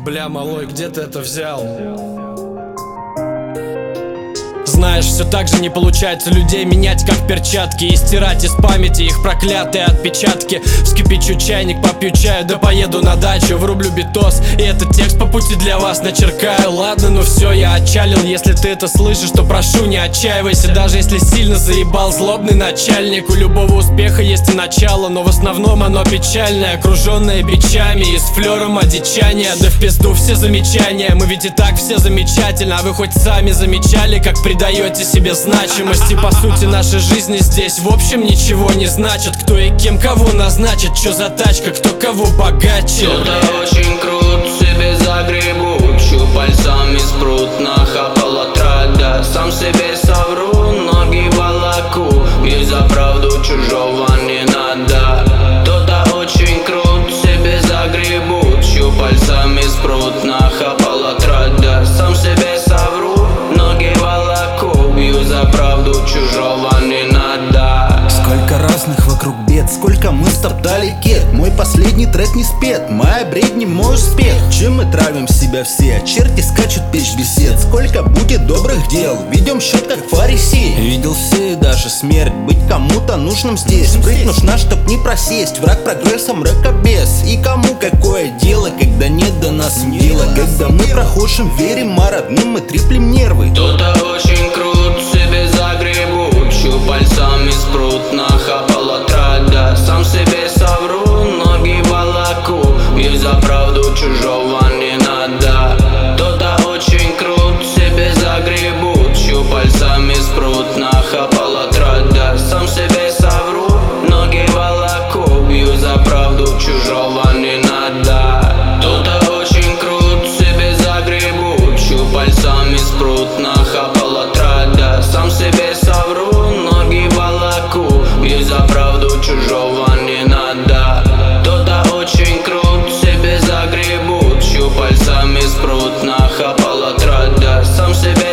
Бля, малой, где ты это взял? Знаешь, все так же не получается людей менять как перчатки и стирать из памяти их проклятые отпечатки. Вскипячу чайник, попью чаю, да поеду на дачу, врублю битос и этот текст по пути для вас начеркаю. Ладно, ну все, я отчалил, если ты это слышишь, то прошу, не отчаивайся. Даже если сильно заебал злобный начальник, у любого успеха есть и начало, но в основном оно печальное, окруженное бичами и с флером одичания. Да в пизду все замечания, мы ведь и так все замечательно. А вы хоть сами замечали, как придаете себе значимость? И по сути наши жизни здесь в общем ничего не значат. Кто и кем кого назначит, чё за тачка, кто кого богаче. Кто-то очень крут, себе загребут, щупальцами спрут, нахапала трада. Сам себе совру, ноги волоку, и за правду чужого не надо. Кто-то очень крут, себе загребут, щупальцами спрут, нахапала трада. Сам себе совру, ноги волоку, и за правду чужого не надо. Сколько разных вокруг бед, сколько мы стоптали кет. Мой последний трек не спет, моя бредни, мой успех. Чем мы травим себя все, черти скачут печь бесед. Сколько будет добрых дел, ведем счет как фарисей. Видел все и даже смерть, быть кому-то нужным здесь. Прыть нужна, чтоб не просесть, враг прогресса мракобес. И кому какое дело, когда нет до нас дела. Когда мы прохожим верим, а родным мы триплем нервы. Кто-то очень крут, себе загребут, щупальцами спрут, нахапала трада. Сам себе совру, ноги волоку, и за правду чужого не надо. Кто-то очень крут, себе загребут, щупальцами спрут, нахапала трада. Сам себе совру, ноги волоку, и за правду чужого не надо. Кто-то очень крут, себе загребут, щупальцами спрут, нахапала трада. Сам себе совру, ноги волоку, и за правду чужого не надо. Кто-то очень крут, себе загребут, щупальцами спрут, нахапала трада. Сам себе